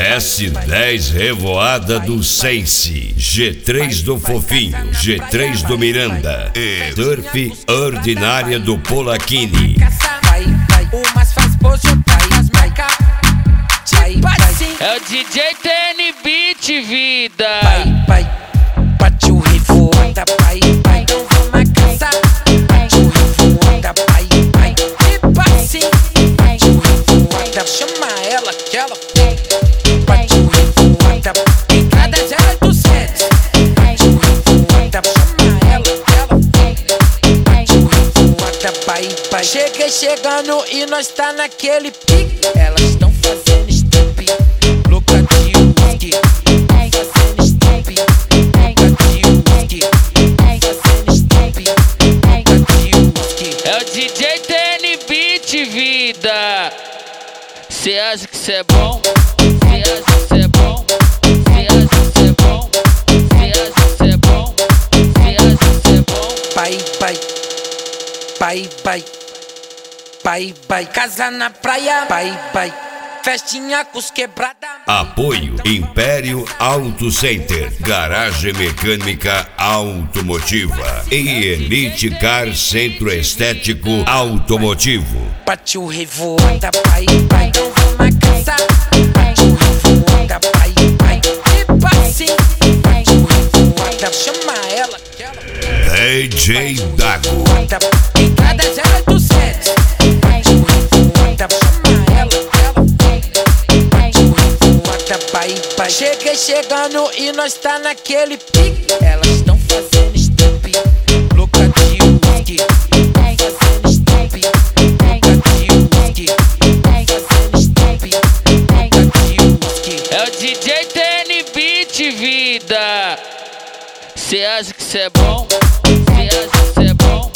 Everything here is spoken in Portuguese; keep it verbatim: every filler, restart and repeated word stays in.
S dez Revoada do Sense, G três do Fofinho, G três do Miranda e Surf Ordinária do Polakini. É o D J T N Beat, vida. Pai, pai, bate o revoada, pai, pai, não vou na casa. Bate o revoada, pai, pai, tipo assim. Bate o revoada, chama ela que ela vem. Bate o revoada, em cada zero dos sete. Bate o revoada, chama ela que ela vem. Bate o revoada, pai, pai. Cheguei chegando e nós tá naquele pique. Elas estão fazendo step, louca de whisky. Fazendo step, louca de whisky. Fazendo step, louca de whisky. É o D J T N Beat, vida. Cê acha que cê é bom? Cê acha que cê é bom? Cê acha que cê é bom? Cê acha que cê é bom? Cê acha que cê é bom? Pai, pai, pai, pai, pai, pai. Casa na praia, pai, pai. Festinha com os quebrada. Apoio Império Auto Center, garagem mecânica automotiva e Elite Car Centro Estético Automotivo. Bate o revoada, pai, pai, não vou na casa. Bate o revoada, pai, pai, tipo assim. Bate o revoada, chama ela que ela D J Dago. em cada zero dos sete. Bate o revoada, chama ela que ela vem. Bate o revoada, pai, pai. Cheguei chegando e nós tá naquele pique. Elas estão fazendo step, louca de whisky. Fazendo step, louca de whisky. Fazendo step, louca de whisky. É o D J T N Beat, vida. Cê acha que cê é bom? Cê acha que cê é bom?